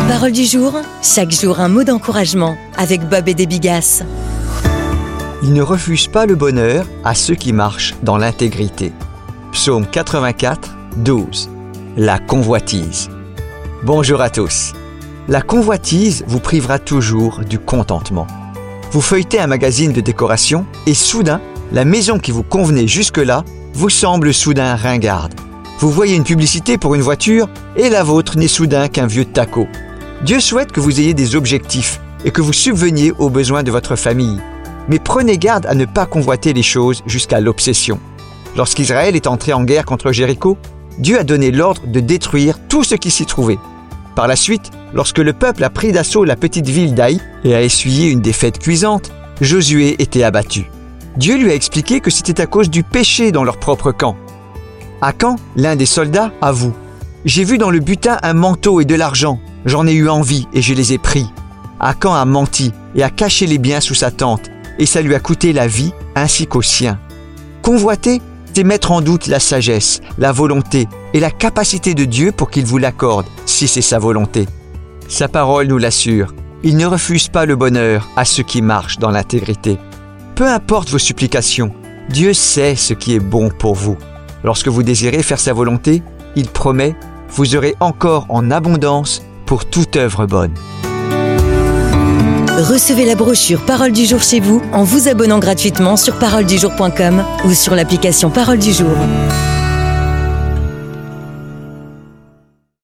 Parole du jour, chaque jour un mot d'encouragement avec Bob et des Bigasses. Il ne refuse pas le bonheur à ceux qui marchent dans l'intégrité. Psaume 84, 12. La convoitise. Bonjour à tous. La convoitise vous privera toujours du contentement. Vous feuilletez un magazine de décoration et soudain, la maison qui vous convenait jusque-là vous semble soudain ringarde. Vous voyez une publicité pour une voiture et la vôtre n'est soudain qu'un vieux taco. Dieu souhaite que vous ayez des objectifs et que vous subveniez aux besoins de votre famille. Mais prenez garde à ne pas convoiter les choses jusqu'à l'obsession. Lorsqu'Israël est entré en guerre contre Jéricho, Dieu a donné l'ordre de détruire tout ce qui s'y trouvait. Par la suite, lorsque le peuple a pris d'assaut la petite ville d'Aï et a essuyé une défaite cuisante, Josué était abattu. Dieu lui a expliqué que c'était à cause du péché dans leur propre camp. Akan, l'un des soldats, avoue : « J'ai vu dans le butin un manteau et de l'argent. J'en ai eu envie et je les ai pris. » Akan a menti et a caché les biens sous sa tente, et ça lui a coûté la vie ainsi qu'aux siens. Convoiter, c'est mettre en doute la sagesse, la volonté et la capacité de Dieu pour qu'il vous l'accorde, si c'est sa volonté. Sa parole nous l'assure. Il ne refuse pas le bonheur à ceux qui marchent dans l'intégrité. Peu importe vos supplications, Dieu sait ce qui est bon pour vous. Lorsque vous désirez faire sa volonté, il promet, vous aurez encore en abondance pour toute œuvre bonne. Recevez la brochure Parole du jour chez vous en vous abonnant gratuitement sur paroledujour.com ou sur l'application Parole du jour.